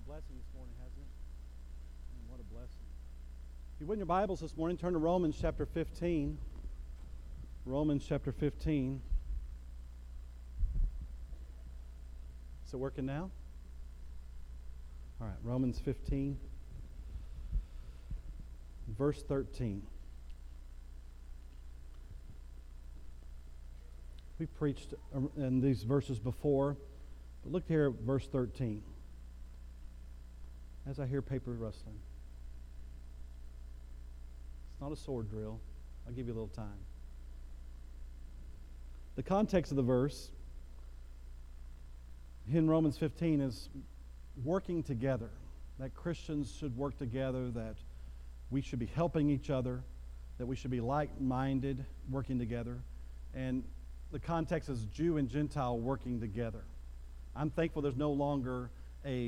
blessing this morning, hasn't it? What a blessing. If you would in your Bibles this morning, turn to Romans chapter 15. Romans chapter 15. Is it working now? All right, Romans 15, verse 13. We preached in these verses before, but look here at verse 13. As I hear paper rustling. It's not a sword drill. I'll give you a little time. The context of the verse in Romans 15 is working together. That Christians should work together, that we should be helping each other, that we should be like-minded, working together. And the context is Jew and Gentile working together. I'm thankful there's no longer a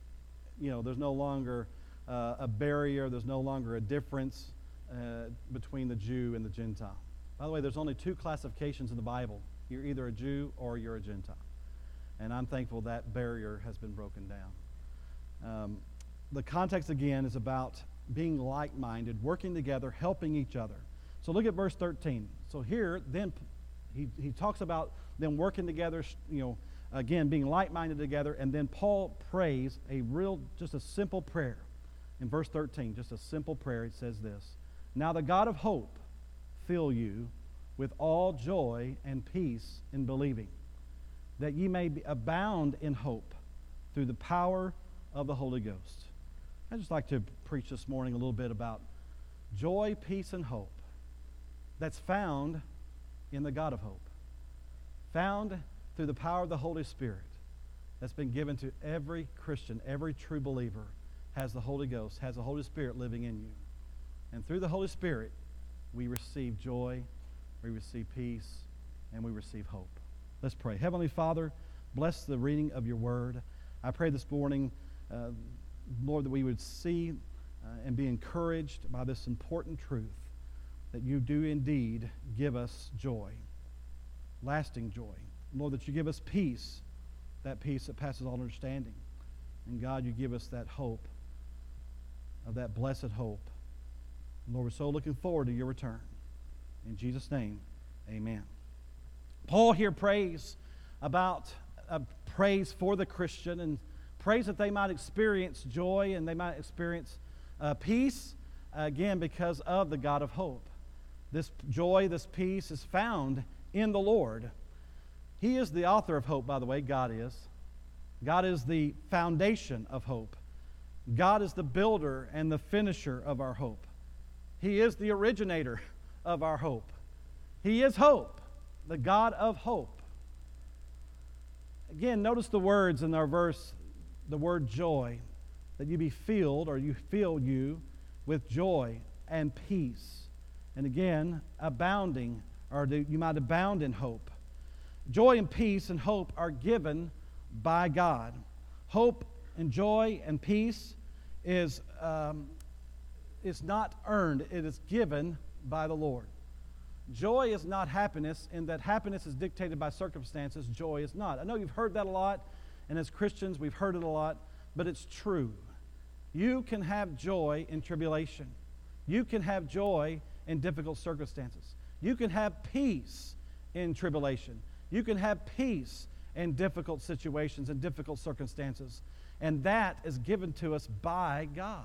barrier, there's no longer a difference between the Jew and the Gentile. By the way, there's only two classifications in the Bible. You're either a Jew or you're a Gentile. And I'm thankful that barrier has been broken down. The context, again, is about being like-minded, working together, helping each other. So look at verse 13. So here, then, he talks about them working together, again, being like-minded together, and then Paul prays just a simple prayer. In verse 13, just a simple prayer, it says this: "Now the God of hope fill you with all joy and peace in believing, that ye may abound in hope through the power of the Holy Ghost." I'd just like to preach this morning a little bit about joy, peace, and hope that's found in the God of hope, found through the power of the Holy Spirit that's been given to every Christian. Every true believer has the Holy Ghost, has the Holy Spirit living in you. And through the Holy Spirit, we receive joy, we receive peace, and we receive hope. Let's pray. Heavenly Father, bless the reading of your word. I pray this morning, Lord, that we would see and be encouraged by this important truth, that you do indeed give us joy, lasting joy. Lord, that you give us peace, that peace that passes all understanding. And God, you give us that hope, of that blessed hope. Lord, we're so looking forward to your return. In Jesus' name, amen. Paul here prays for the Christian, and prays that they might experience joy and they might experience peace, again, because of the God of hope. This joy, this peace is found in the Lord. He is the author of hope, by the way. God is. God is the foundation of hope. God is the builder and the finisher of our hope. He is the originator of our hope. He is hope, the God of hope. Again, notice the words in our verse, the word joy, that you be filled, or you fill you with joy and peace. And again, abounding, or you might abound in hope. Joy and peace and hope are given by God. Hope and joy and peace is not earned. It is given by the Lord. Joy is not happiness, in that happiness is dictated by circumstances. Joy is not. I know you've heard that a lot, and as Christians we've heard it a lot, but it's true. You can have joy in tribulation. You can have joy in difficult circumstances. You can have peace in tribulation. You can have peace in difficult situations and difficult circumstances. And that is given to us by God.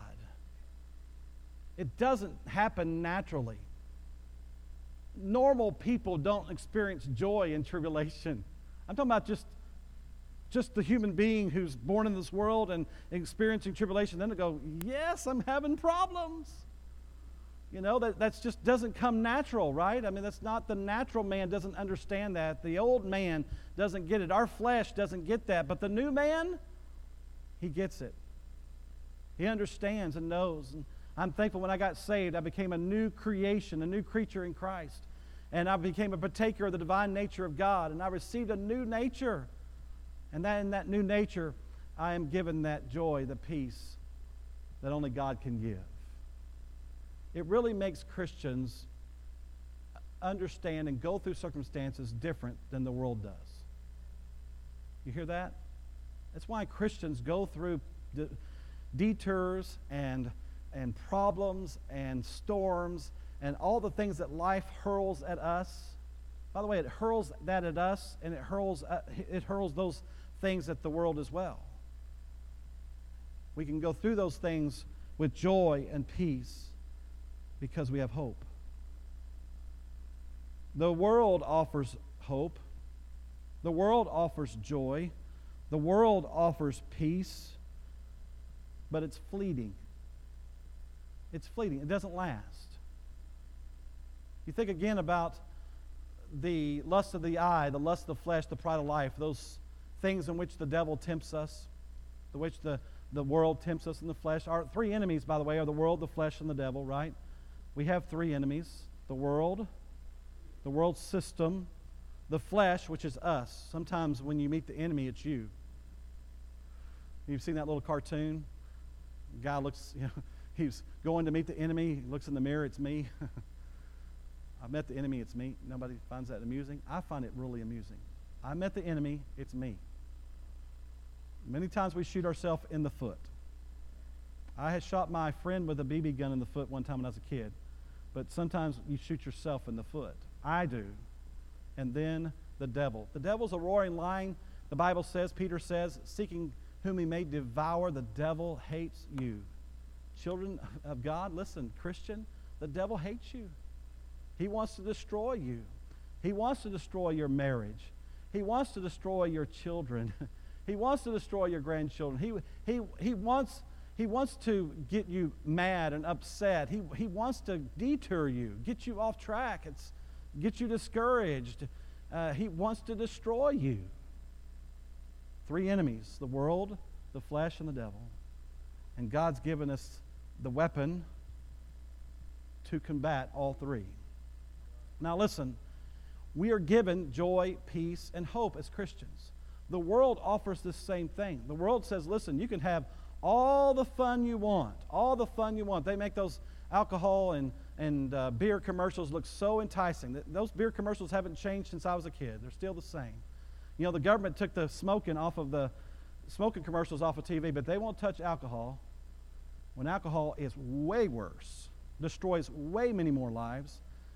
It doesn't happen naturally. Normal people don't experience joy in tribulation. I'm talking about just the human being who's born in this world and experiencing tribulation. Then they go, yes, I'm having problems. That's just doesn't come natural, right? I mean, that's not, the natural man doesn't understand that. The old man doesn't get it. Our flesh doesn't get that. But the new man, he gets it. He understands and knows. And I'm thankful when I got saved, I became a new creation, a new creature in Christ. And I became a partaker of the divine nature of God. And I received a new nature. And in that new nature, I am given that joy, the peace that only God can give. It really makes Christians understand and go through circumstances different than the world does. You hear that? That's why Christians go through detours and problems and storms and all the things that life hurls at us. By the way, it hurls that at us, and it hurls those things at the world as well. We can go through those things with joy and peace because we have hope. The world offers hope. The world offers joy. The world offers peace, but it's fleeting. It's fleeting. It doesn't last. You think again about the lust of the eye, the lust of the flesh, the pride of life, those things in which the devil tempts us, to which the world tempts us in the flesh. Our three enemies, by the way, are the world, the flesh, and the devil, right? We have three enemies: the world system, the flesh, which is us. Sometimes when you meet the enemy, it's you. You've seen that little cartoon? The guy looks, he's going to meet the enemy. He looks in the mirror, it's me. I met the enemy, it's me. Nobody finds that amusing? I find it really amusing. I met the enemy, it's me. Many times we shoot ourselves in the foot. I had shot my friend with a BB gun in the foot one time when I was a kid. But sometimes you shoot yourself in the foot. I do. And then the devil. The devil's a roaring lion. The Bible says, Peter says, seeking whom he may devour, the devil hates you. Children of God, listen, Christian, the devil hates you. He wants to destroy you. He wants to destroy your marriage. He wants to destroy your children. He wants to destroy your grandchildren. He wants to get you mad and upset. He wants to detour you, get you off track, get you discouraged. He wants to destroy you. Three enemies: the world, the flesh, and the devil. And God's given us the weapon to combat all three. Now listen, we are given joy, peace, and hope as Christians. The world offers the same thing. The world says, listen, you can have all the fun you want. All the fun you want. They make those alcohol and beer commercials look so enticing. Those beer commercials haven't changed since I was a kid. They're still the same. You know, the government took the smoking commercials off of TV, but they won't touch alcohol when alcohol is way worse, destroys way many more lives,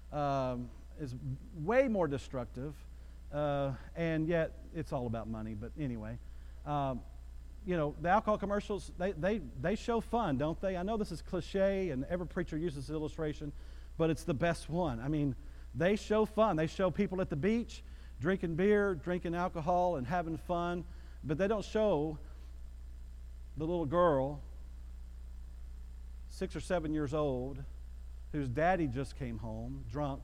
is way more destructive, and yet it's all about money. But anyway, you know, the alcohol commercials, they show fun, don't they? I know this is cliche, and every preacher uses this illustration, but it's the best one. I mean, they show fun. They show people at the beach drinking beer, drinking alcohol, and having fun, but they don't show the little girl, 6 or 7 years old, whose daddy just came home, drunk,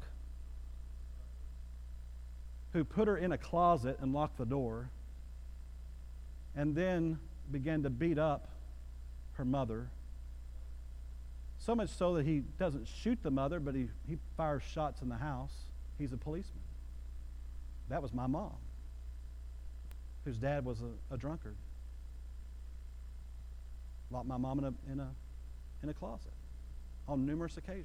who put her in a closet and locked the door, and then began to beat up her mother. So much so that he doesn't shoot the mother, but he fires shots in the house. He's a policeman. That was my mom, whose dad was a drunkard. Locked my mom in a closet on numerous occasions.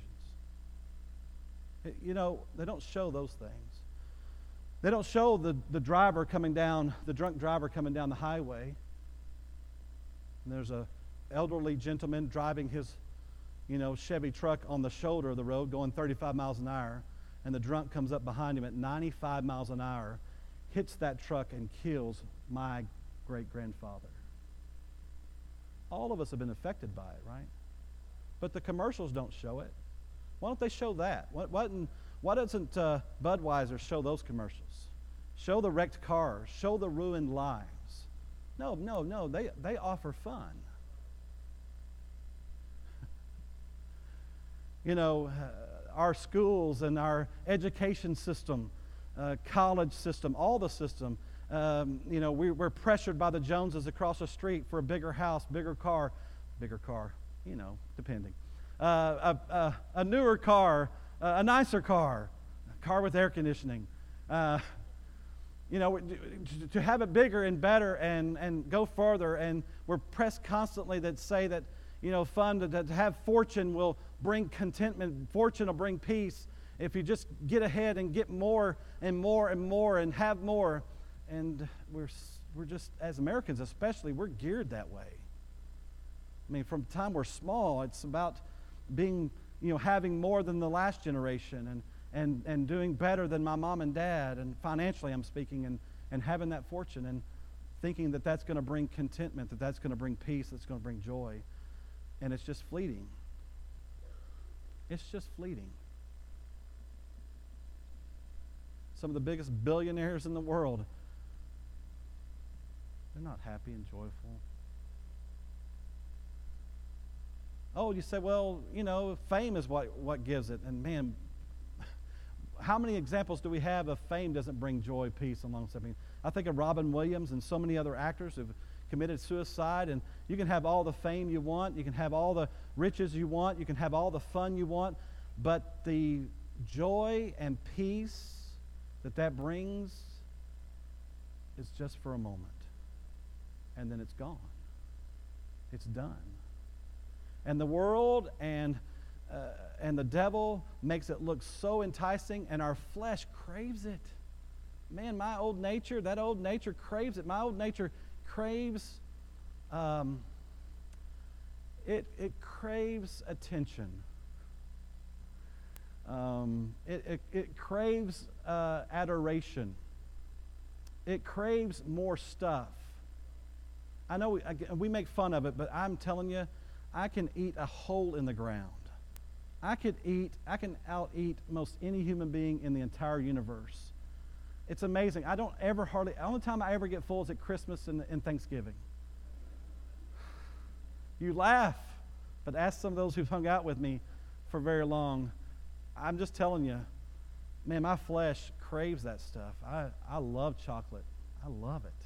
You know, they don't show those things. They don't show the drunk driver coming down the highway. And there's a elderly gentleman driving his, Chevy truck on the shoulder of the road going 35 miles an hour, and the drunk comes up behind him at 95 miles an hour, hits that truck and kills my great-grandfather. All of us have been affected by it, right? But the commercials don't show it. Why don't they show that? Why doesn't Budweiser show those commercials? Show the wrecked cars. Show the ruined lives. No. They offer fun. Our schools and our education system, college system, all the system, we're pressured by the Joneses across the street for a bigger house, bigger car, depending. A newer car, a nicer car, a car with air conditioning. To have it bigger and better and go further, and we're pressed constantly that say that, fun, to have fortune will bring contentment, fortune will bring peace if you just get ahead and get more and more and more and have more. And we're just, as Americans especially, we're geared that way. I mean, from the time we're small, it's about being, having more than the last generation and doing better than my mom and dad, and financially I'm speaking, and having that fortune and thinking that that's going to bring contentment, that that's going to bring peace, that's going to bring joy. And it's just fleeting. It's just fleeting. Some of the biggest billionaires in the world, they're not happy and joyful. Oh, you say, well, fame is what gives it. And man, how many examples do we have of fame doesn't bring joy, peace, and long-suffering? I think of Robin Williams and so many other actors who've committed suicide, and you can have all the fame you want, you can have all the riches you want, you can have all the fun you want, but the joy and peace that brings is just for a moment. And then it's gone. It's done. And the world and the devil makes it look so enticing, and our flesh craves it. Man, my old nature, that old nature craves it. My old nature craves, it craves attention. It craves adoration. It craves more stuff. I know we make fun of it, but I'm telling you, I can eat a hole in the ground. I can out-eat most any human being in the entire universe. It's amazing. The only time I ever get full is at Christmas and Thanksgiving. You laugh, but ask some of those who've hung out with me for very long. I'm just telling you, man, my flesh craves that stuff. I love chocolate. I love it.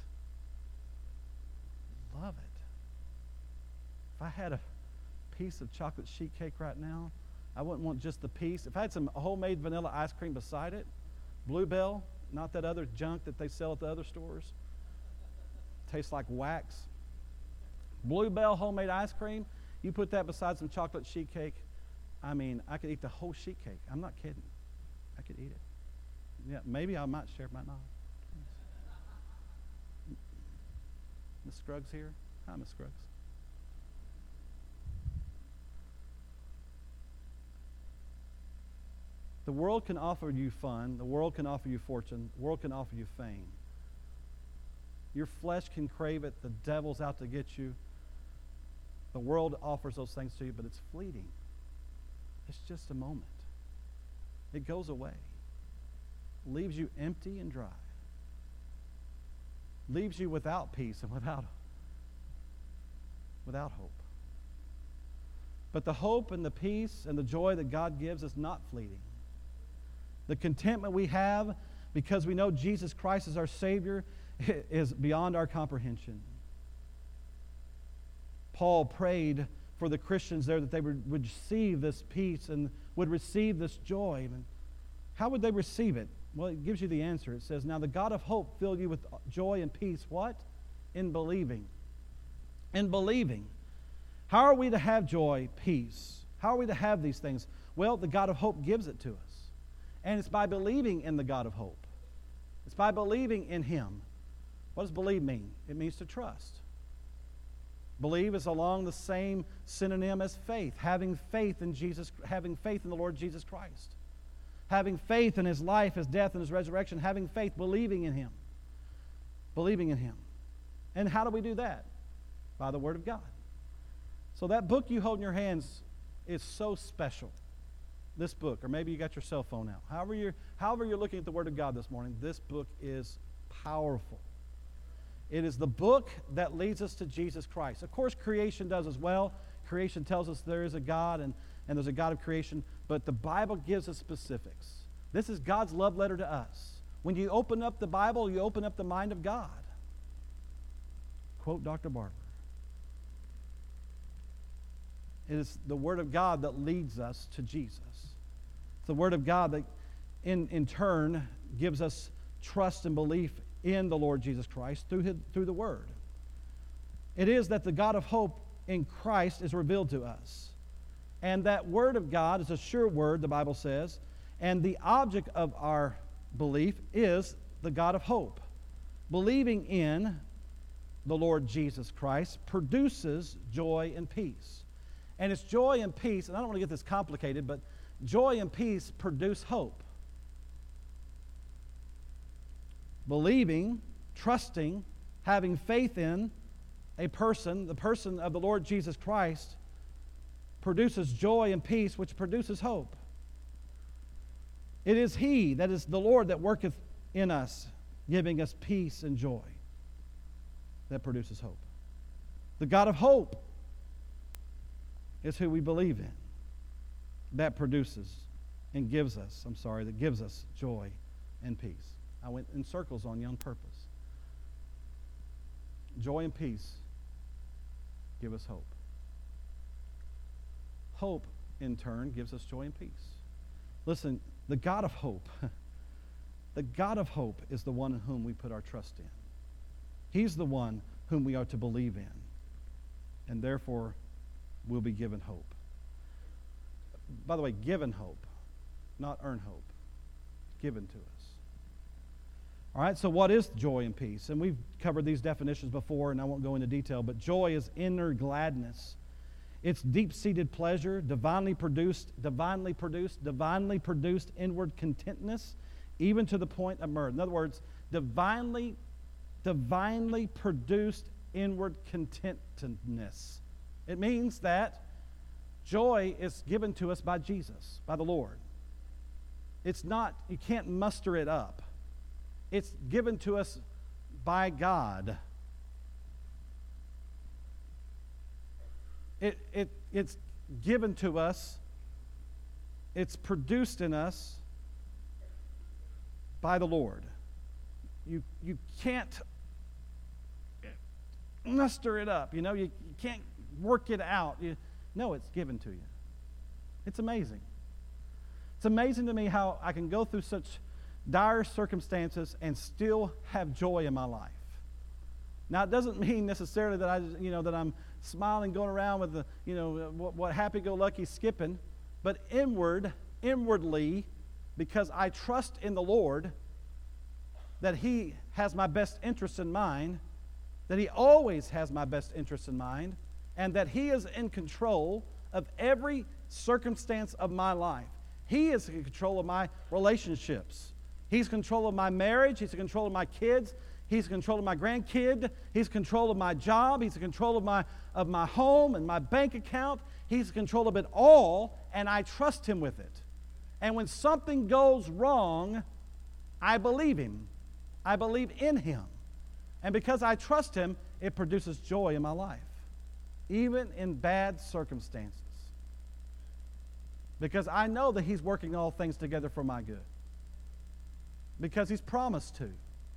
Love it. If I had a piece of chocolate sheet cake right now, I wouldn't want just the piece. If I had some homemade vanilla ice cream beside it, Bluebell, not that other junk that they sell at the other stores. Tastes like wax. Bluebell homemade ice cream, you put that beside some chocolate sheet cake, I mean, I could eat the whole sheet cake. I'm not kidding. I could eat it. Yeah, maybe I might share, might not. Miss Scruggs here? Hi, Miss Scruggs. The world can offer you fun. The world can offer you fortune. The world can offer you fame. Your flesh can crave it. The devil's out to get you. The world offers those things to you, but it's fleeting. It's just a moment. It goes away. Leaves you empty and dry. Leaves you without peace and without hope. But the hope and the peace and the joy that God gives is not fleeting. The contentment we have because we know Jesus Christ is our Savior is beyond our comprehension. Paul prayed for the Christians there that they would receive this peace and would receive this joy. And how would they receive it? Well, it gives you the answer. It says, now the God of hope fill you with joy and peace. What? In believing. In believing. How are we to have joy, peace? How are we to have these things? Well, the God of hope gives it to us. And it's by believing in the God of hope. It's by believing in Him. What does believe mean? It means to trust. Believe is along the same synonym as faith. Having faith in Jesus, having faith in the Lord Jesus Christ. Having faith in His life, His death, and His resurrection. Having faith, believing in Him. Believing in Him. And how do we do that? By the Word of God. So that book you hold in your hands is so special. This book, or maybe you got your cell phone out. However you're looking at the Word of God this morning, this book is powerful. It is the book that leads us to Jesus Christ. Of course, creation does as well. Creation tells us there is a God and there's a God of creation, but the Bible gives us specifics. This is God's love letter to us. When you open up the Bible, you open up the mind of God. Quote Dr. Barber. It is the Word of God that leads us to Jesus. It's the Word of God that in turn gives us trust and belief in the Lord Jesus Christ through the Word. It is that the God of hope in Christ is revealed to us. And that Word of God is a sure word, the Bible says, and the object of our belief is the God of hope. Believing in the Lord Jesus Christ produces joy and peace. And it's joy and peace, and I don't want to get this complicated, but joy and peace produce hope. Believing, trusting, having faith in a person, the person of the Lord Jesus Christ, produces joy and peace, which produces hope. It is He, that is the Lord, that worketh in us, giving us peace and joy, that produces hope. The God of hope is who we believe in. That produces and gives us, that gives us joy and peace. I went in circles on you on purpose. Joy and peace give us hope. Hope, in turn, gives us joy and peace. Listen, the God of hope, the God of hope is the one in whom we put our trust in. He's the one whom we are to believe in, and therefore we'll be given hope. By the way, given hope, not earn hope. Given to us. All right, so what is joy and peace? And we've covered these definitions before, and I won't go into detail, but joy is inner gladness. It's deep-seated pleasure, divinely produced inward contentness, even to the point of mirth. In other words, divinely produced inward contentedness. It means that joy is given to us by Jesus, by the Lord. It's not, you can't muster it up. It's given to us by God. It's given to us. It's produced in us by the Lord. You can't muster it up. You can't work it out. No, it's given to you. It's amazing. It's amazing to me how I can go through such dire circumstances and still have joy in my life. Now, it doesn't mean necessarily that that I'm smiling, going around with what happy-go-lucky skipping, but inwardly, because I trust in the Lord that He has my best interest in mind, that He always has my best interest in mind, and that He is in control of every circumstance of my life. He is in control of my relationships. He's in control of my marriage. He's in control of my kids. He's in control of my grandkid. He's in control of my job. He's in control of my home and my bank account. He's in control of it all, and I trust Him with it. And when something goes wrong, I believe Him. I believe in Him. And because I trust Him, it produces joy in my life, even in bad circumstances. Because I know that He's working all things together for my good. Because He's promised to.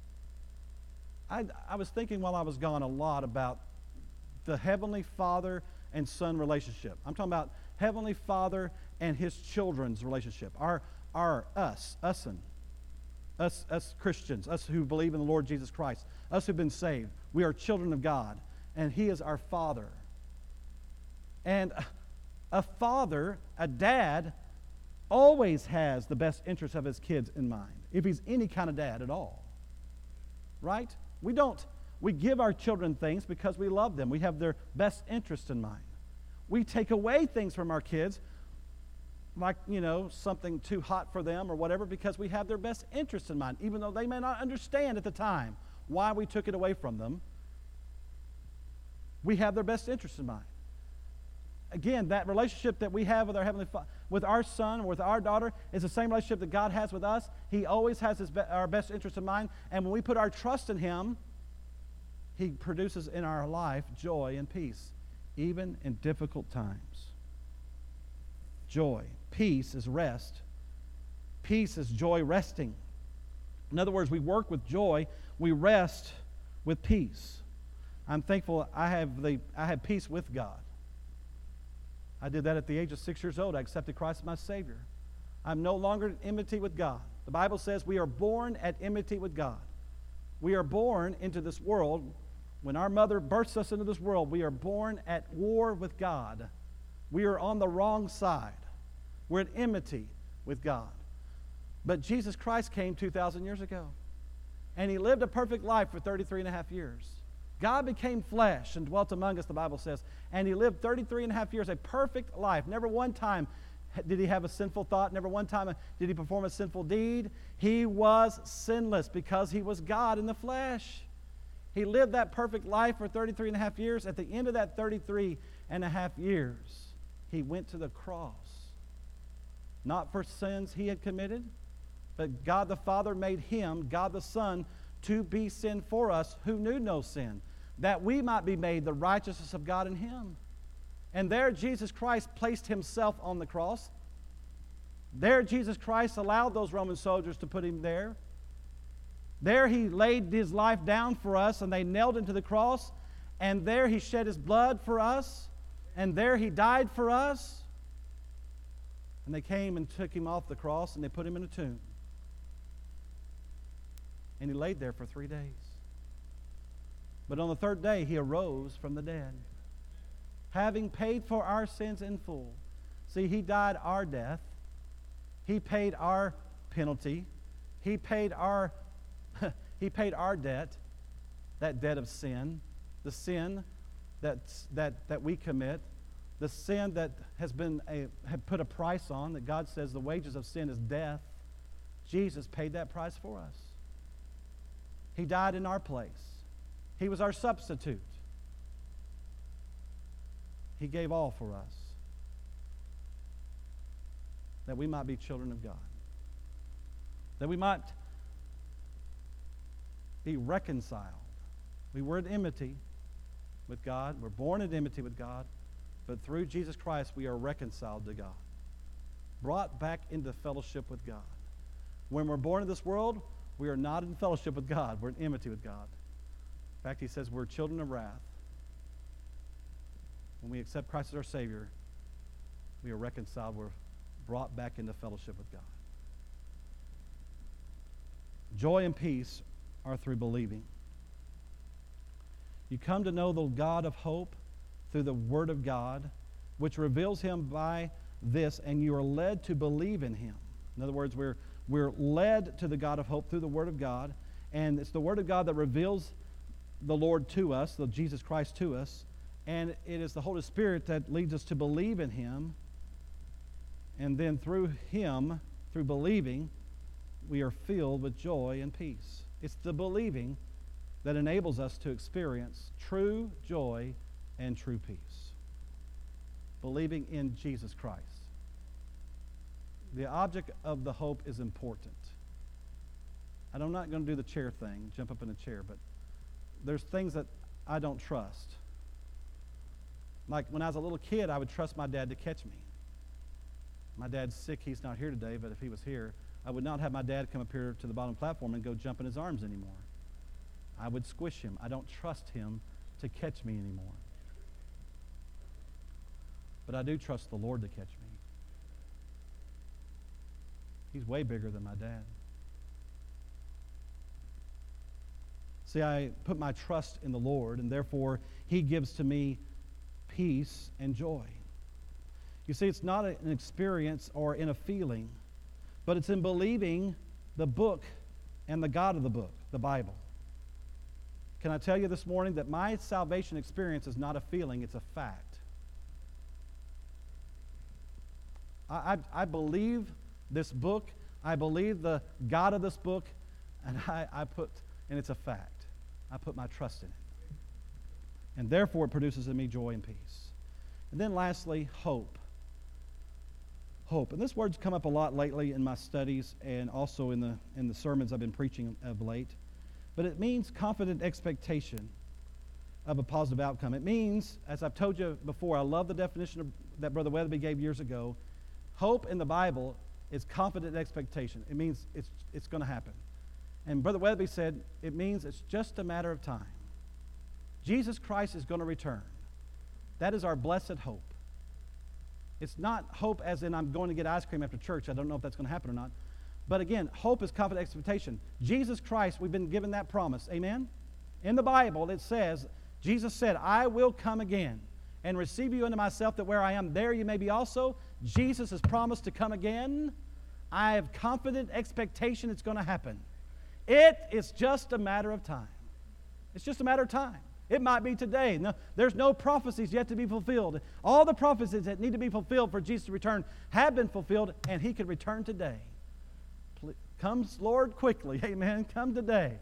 I was thinking while I was gone a lot about the Heavenly Father and Son relationship. I'm talking about Heavenly Father and His children's relationship. Us Christians, us who believe in the Lord Jesus Christ, us who've been saved. We are children of God, and He is our Father. And a father, a dad, always has the best interest of his kids in mind, if he's any kind of dad at all. Right? We give our children things because we love them. We have their best interest in mind. We take away things from our kids, like, something too hot for them or whatever, because we have their best interest in mind, even though they may not understand at the time why we took it away from them. We have their best interest in mind. Again, that relationship that we have with our Heavenly Father, with our son or with our daughter, is the same relationship that God has with us. He always has our best interest in mind. And when we put our trust in Him, He produces in our life joy and peace, even in difficult times. Joy. Peace is rest. Peace is joy resting. In other words, we work with joy. We rest with peace. I'm thankful I have peace with God. I did that at the age of 6 years old. I accepted Christ as my Savior. I'm no longer at enmity with God. The Bible says we are born at enmity with God. We are born into this world. When our mother births us into this world, we are born at war with God. We are on the wrong side. We're at enmity with God. But Jesus Christ came 2,000 years ago. And He lived a perfect life for 33 and a half years. God became flesh and dwelt among us, the Bible says, and he lived 33 and a half years, a perfect life. Never one time did he have a sinful thought. Never one time did he perform a sinful deed. He was sinless because he was God in the flesh. He lived that perfect life for 33 and a half years. At the end of that 33 and a half years, he went to the cross. Not for sins he had committed, but God the Father made him, God the Son, to be sin for us who knew no sin, that we might be made the righteousness of God in him. And there Jesus Christ placed himself on the cross. There Jesus Christ allowed those Roman soldiers to put him there. There he laid his life down for us, and they nailed him to the cross. And there he shed his blood for us. And there he died for us. And they came and took him off the cross, and they put him in a tomb. And he laid there for 3 days. But on the third day, he arose from the dead, having paid for our sins in full. See, he died our death. He paid our penalty. He paid our debt, that debt of sin, the sin that we commit, the sin that had put a price on, that God says the wages of sin is death. Jesus paid that price for us. He died in our place. He was our substitute. He gave all for us, that we might be children of God, that we might be reconciled. We were in enmity with God. We're born in enmity with God, but through Jesus Christ we are reconciled to God, brought back into fellowship with God. When we're born in this world, we are not in fellowship with God. We're in enmity with God. In fact, he says we're children of wrath. When we accept Christ as our Savior, we are reconciled. We're brought back into fellowship with God. Joy and peace are through believing. You come to know the God of hope through the Word of God, which reveals him by this, and you are led to believe in him. In other words, we're led to the God of hope through the Word of God, and it's the Word of God that reveals the Lord to us, the Jesus Christ to us, and it is the Holy Spirit that leads us to believe in him, and then through him, through believing, we are filled with joy and peace. It's the believing that enables us to experience true joy and true peace. Believing in Jesus Christ. The object of the hope is important. And I'm not going to do the chair thing, jump up in a chair, but there's things that I don't trust. Like when I was a little kid, I would trust my dad to catch me. My dad's sick, he's not here today, but if he was here, I would not have my dad come up here to the bottom platform and go jump in his arms anymore. I would squish him. I don't trust him to catch me anymore. But I do trust the Lord to catch me. He's way bigger than my dad. See, I put my trust in the Lord, and therefore he gives to me peace and joy. You see, it's not an experience or in a feeling, but it's in believing the book and the God of the book, the Bible. Can I tell you this morning that my salvation experience is not a feeling, it's a fact. I believe this book, I believe the God of this book, and and it's a fact. I put my trust in it. And therefore it produces in me joy and peace. And then lastly, hope. Hope. And this word's come up a lot lately in my studies and also in the sermons I've been preaching of late. But it means confident expectation of a positive outcome. It means, as I've told you before, I love the definition that Brother Weatherby gave years ago. Hope in the Bible is confident expectation. It means it's going to happen. And Brother Weatherby said it means it's just a matter of time. Jesus Christ is going to return. That is our blessed hope. It's not hope as in I'm going to get ice cream after church. I don't know if that's going to happen or not. But again, hope is confident expectation. Jesus Christ, we've been given that promise. Amen? In the Bible, it says, Jesus said, I will come again and receive you unto myself, that where I am, there you may be also. Jesus has promised to come again. I have confident expectation it's going to happen. It is just a matter of time. It's just a matter of time. It might be today. No, there's no prophecies yet to be fulfilled. All the prophecies that need to be fulfilled for Jesus to return have been fulfilled, and He could return today. Comes, Lord, quickly. Amen. Come today.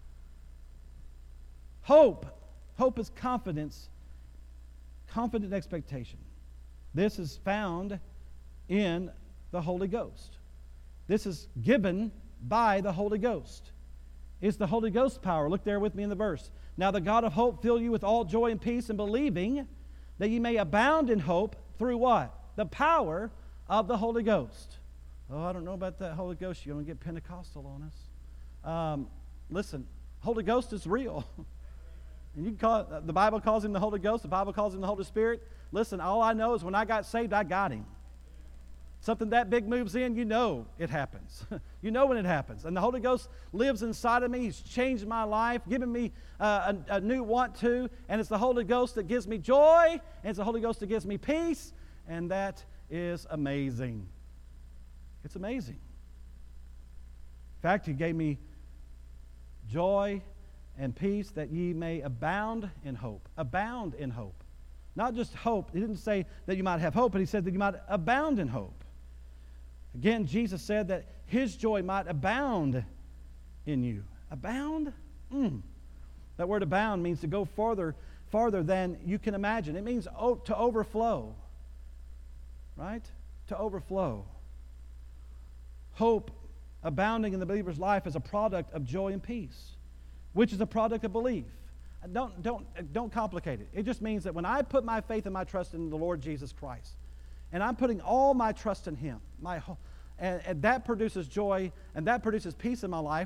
Hope. Hope is confidence, confident expectation. This is found in the Holy Ghost. This is given by the Holy Ghost. It's the Holy Ghost power. Look there with me in the verse. Now the God of hope fill you with all joy and peace in believing, that you may abound in hope through what? The power of the Holy Ghost. Oh, I don't know about that Holy Ghost. You're going to get Pentecostal on us. Listen, Holy Ghost is real. And you can call it, the Bible calls Him the Holy Ghost. The Bible calls Him the Holy Spirit. Listen, all I know is when I got saved, I got Him. Something that big moves in, you know it happens. You know when it happens. And the Holy Ghost lives inside of me. He's changed my life, given me a new want to. And it's the Holy Ghost that gives me joy. And it's the Holy Ghost that gives me peace. And that is amazing. It's amazing. In fact, He gave me joy and peace that ye may abound in hope. Abound in hope. Not just hope. He didn't say that you might have hope, but He said that you might abound in hope. Again, Jesus said that His joy might abound in you. Abound? That word abound means to go farther than you can imagine. It means to overflow. Right? To overflow. Hope abounding in the believer's life is a product of joy and peace, which is a product of belief. Don't complicate it. It just means that when I put my faith and my trust in the Lord Jesus Christ, and I'm putting all my trust in Him, and that produces joy, and that produces peace in my life.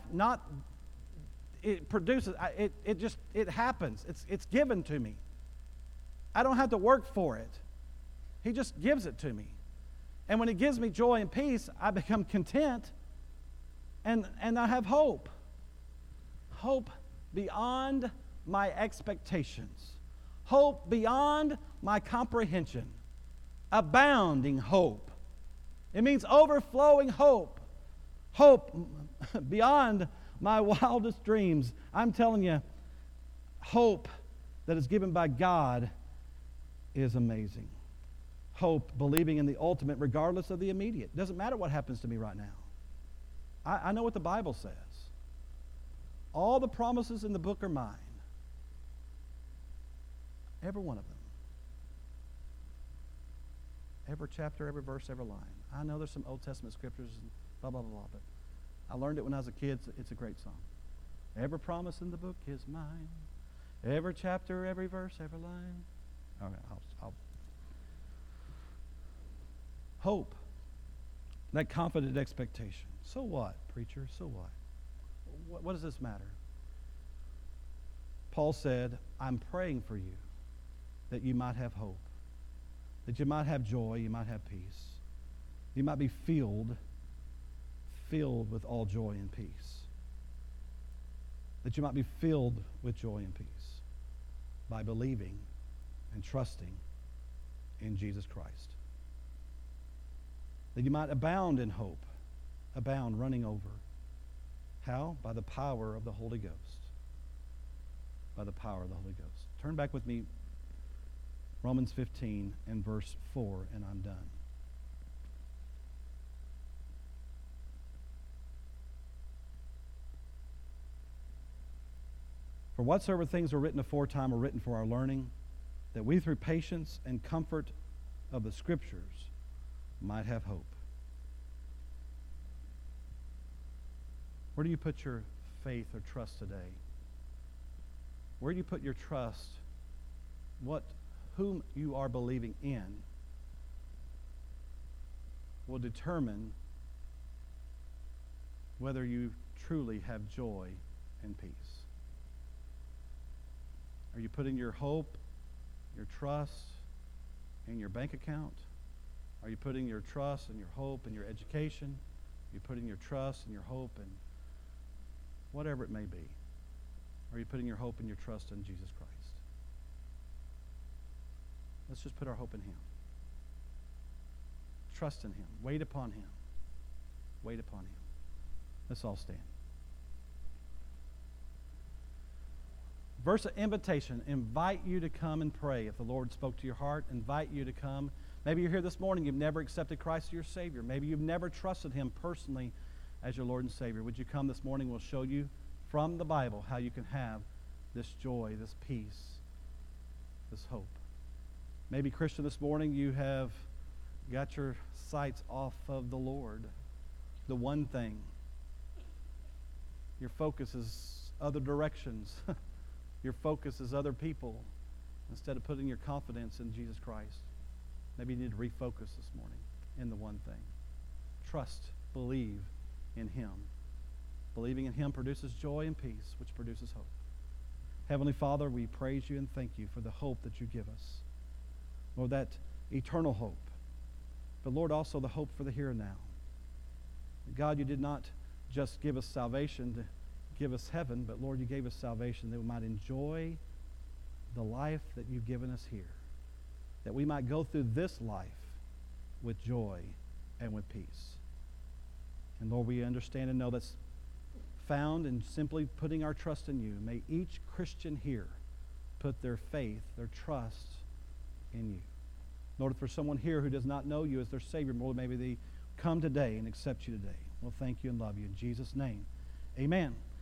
It happens. It's given to me. I don't have to work for it. He just gives it to me. And when He gives me joy and peace, I become content, and I have hope. Hope beyond my expectations. Hope beyond my comprehension. Abounding hope. It means overflowing hope. Hope beyond my wildest dreams. I'm telling you, hope that is given by God is amazing. Hope, believing in the ultimate regardless of the immediate. Doesn't matter what happens to me right now. I know what the Bible says. All the promises in the book are mine. Every one of them. Every chapter, every verse, every line. I know there's some Old Testament scriptures and blah, blah, blah, blah, but I learned it when I was a kid. It's a great song. Every promise in the book is mine. Every chapter, every verse, every line. All right, I'll hope. That confident expectation. So what, preacher? So what? What does this matter? Paul said, I'm praying for you that you might have hope, that you might have joy, you might have peace. You might be filled with all joy and peace. That you might be filled with joy and peace by believing and trusting in Jesus Christ. That you might abound in hope, abound, running over. How? By the power of the Holy Ghost. By the power of the Holy Ghost. Turn back with me, Romans 15 and verse 4, and I'm done. For whatsoever things were written aforetime were written for our learning, that we through patience and comfort of the Scriptures might have hope. Where do you put your faith or trust today? Where do you put your trust? Whom you are believing in will determine whether you truly have joy and peace. Are you putting your hope, your trust in your bank account? Are you putting your trust and your hope in your education? Are you putting your trust and your hope in whatever it may be? Are you putting your hope and your trust in Jesus Christ? Let's just put our hope in Him. Trust in Him. Wait upon Him. Wait upon Him. Let's all stand. verse of invitation, invite you to come and pray. If the Lord spoke to your heart, invite you to come. Maybe you're here this morning, you've never accepted Christ as your Savior. Maybe you've never trusted Him personally as your Lord and Savior. Would you come this morning? We'll show you from the Bible how you can have this joy, this peace, this hope. Maybe, Christian, this morning you have got your sights off of the Lord, the one thing. Your focus is other directions. Your focus is other people instead of putting your confidence in Jesus Christ. Maybe you need to refocus this morning in the one thing. Trust, believe in Him. Believing in Him produces joy and peace, which produces hope. Heavenly Father, we praise you and thank you for the hope that you give us. Lord, that eternal hope. But Lord, also the hope for the here and now. God, you did not just give us salvation to give us heaven, but Lord, you gave us salvation that we might enjoy the life that you've given us here. That we might go through this life with joy and with peace. And Lord, we understand and know that's found in simply putting our trust in you. May each Christian here put their faith, their trust in you. Lord, if there's someone here who does not know you as their Savior, Lord, maybe they come today and accept you today. We'll thank you and love you. In Jesus' name, amen.